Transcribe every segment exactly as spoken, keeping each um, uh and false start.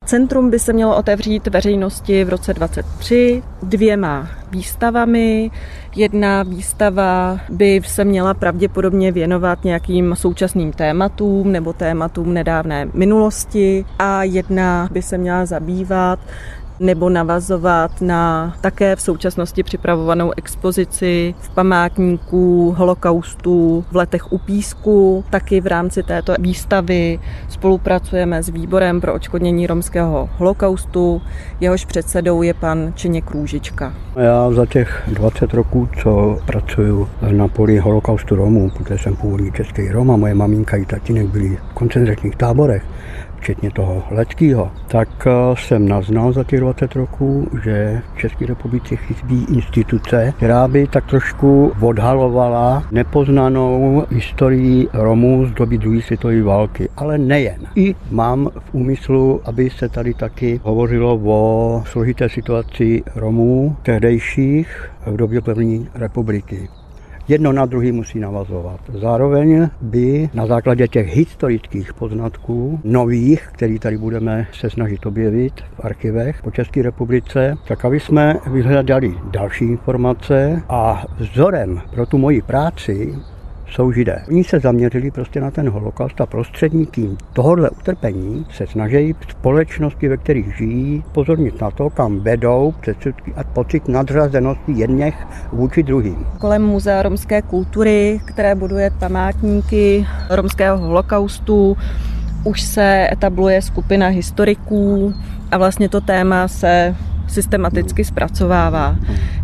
Centrum by se mělo otevřít veřejnosti v roce dvacet tři dvěma výstavami. Jedna výstava by se měla pravděpodobně věnovat nějakým současným tématům nebo tématům nedávné minulosti a jedna by se měla zabývat nebo navazovat na také v současnosti připravovanou expozici v památníku holokaustu v Letech u Písku. Taky v rámci této výstavy spolupracujeme s Výborem pro odškodnění romského holokaustu. Jehož předsedou je pan Čeněk Růžička. Já za těch dvacet roků, co pracuju na poli holokaustu Romů, protože jsem původní český Rom a moje maminka i tatínek byli v koncentračních táborech, včetně toho Leckýho, tak jsem naznal za těch dvacet roků, že v České republice chybí instituce, která by tak trošku odhalovala nepoznanou historii Romů z doby druhé světové války. Ale nejen. I mám v úmyslu, aby se tady taky hovořilo o složité situaci Romů tehdejších v době první republiky. Jedno na druhý musí navazovat. Zároveň by na základě těch historických poznatků, nových, který tady budeme se snažit objevit v archivech po České republice, tak aby jsme vyhledali další informace a vzorem pro tu moji práci jsou Židé. Oni se zaměřili prostě na ten holokaust a prostředníky tohohle utrpení se snaží v společnosti, ve kterých žijí, pozornit na to, kam vedou předsudky a pocit nadřazenosti jedněch vůči druhým. Kolem Muzea romské kultury, které buduje památníky romského holokaustu, už se etabluje skupina historiků a vlastně to téma se systematicky zpracovává.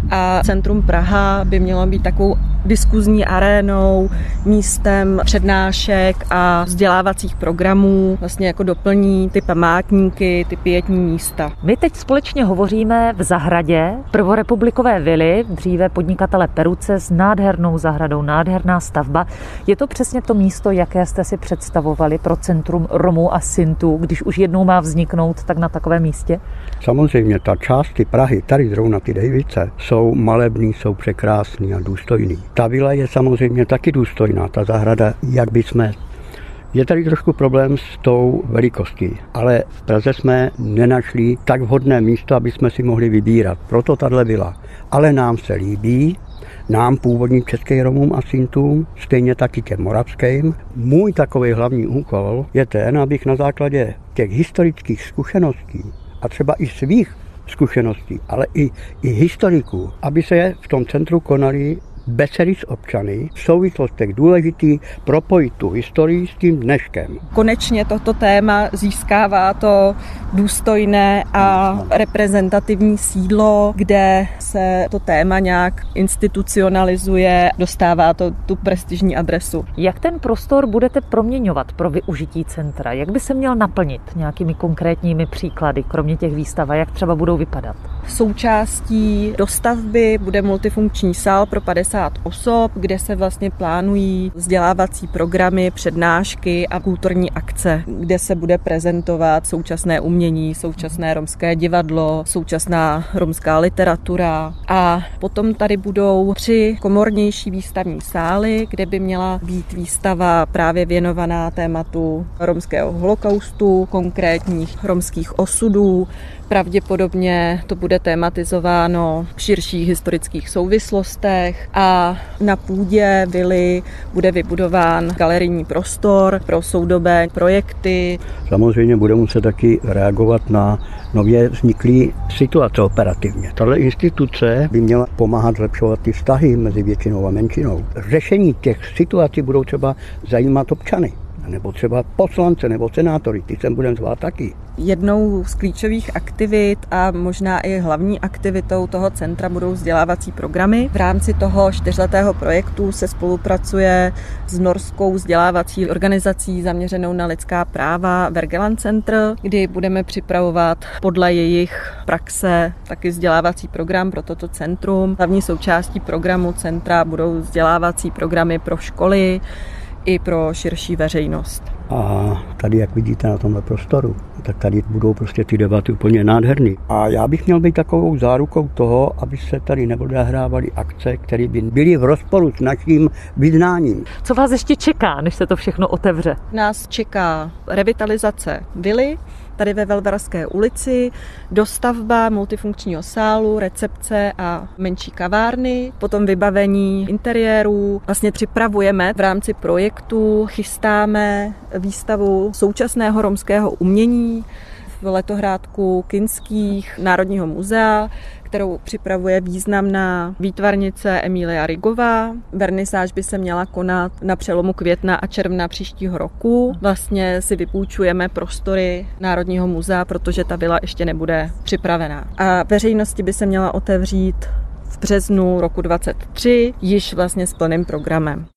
A Centrum Praha by mělo být takovou diskuzní arénou, místem přednášek a vzdělávacích programů, vlastně jako doplní ty památníky, ty pietní místa. My teď společně hovoříme v zahradě prvorepublikové vily, dříve podnikatele Peruce s nádhernou zahradou, nádherná stavba. Je to přesně to místo, jaké jste si představovali pro Centrum Romů a Sintů, když už jednou má vzniknout, tak na takovém místě? Samozřejmě ta části Prahy, tady zrovna ty Dejvice, jsou malebný, jsou překrásný a důstojný. Ta vila je samozřejmě taky důstojná, ta zahrada, jak by jsme... Je tady trošku problém s tou velikostí, ale v Praze jsme nenašli tak vhodné místo, aby jsme si mohli vybírat. Proto tahle vila. Ale nám se líbí, nám původním českým Romům a Sintům, stejně taky těm moravským. Můj takový hlavní úkol je ten, abych na základě těch historických zkušeností a třeba i svých zkušeností, ale i, i historiků, aby se v tom centru konaly besedy s občany v souvislostech důležitý propojit tu historii s tím dneškem. Konečně toto téma získává to důstojné a reprezentativní sídlo, kde se to téma nějak institucionalizuje, dostává to tu prestižní adresu. Jak ten prostor budete proměňovat pro využití centra? Jak by se měl naplnit nějakými konkrétními příklady, kromě těch výstav, jak třeba budou vypadat? Součástí dostavby bude multifunkční sál pro padesát osob, kde se vlastně plánují vzdělávací programy, přednášky a kulturní akce, kde se bude prezentovat současné umění, současné romské divadlo, současná romská literatura. A potom tady budou tři komornější výstavní sály, kde by měla být výstava právě věnovaná tématu romského holokaustu, konkrétních romských osudů. Pravděpodobně to bude tematizováno v širších historických souvislostech a na půdě vily bude vybudován galerijní prostor pro soudobé projekty. Samozřejmě bude muset taky reagovat na nově vzniklý situace operativně. Tahle instituce by měla pomáhat zlepšovat ty vztahy mezi většinou a menšinou. Řešení těch situací budou třeba zajímat občany, nebo třeba poslance nebo senátory, ty sem budeme zvát taky. Jednou z klíčových aktivit a možná i hlavní aktivitou toho centra budou vzdělávací programy. V rámci toho čtyřletého projektu se spolupracuje s norskou vzdělávací organizací zaměřenou na lidská práva Wergeland Center, kdy budeme připravovat podle jejich praxe taky vzdělávací program pro toto centrum. Hlavní součástí programu centra budou vzdělávací programy pro školy i pro širší veřejnost. A tady, jak vidíte na tomhle prostoru, tak tady budou prostě ty debaty úplně nádherný. A já bych měl být takovou zárukou toho, aby se tady neodehrávaly akce, které by byly v rozporu s naším vyznáním. Co vás ještě čeká, než se to všechno otevře? Nás čeká revitalizace vily, tady ve Velvarské ulici, dostavba multifunkčního sálu, recepce a menší kavárny, potom vybavení interiérů. Vlastně připravujeme v rámci projektu, chystáme výstavu současného romského umění v letohrádku Kinských Národního muzea, kterou připravuje významná výtvarnice Emília Rigová. Vernisáž by se měla konat na přelomu května a června příštího roku. Vlastně si vypůjčujeme prostory Národního muzea, protože ta vila ještě nebude připravená. A veřejnosti by se měla otevřít v březnu roku dvacet tři, již vlastně s plným programem.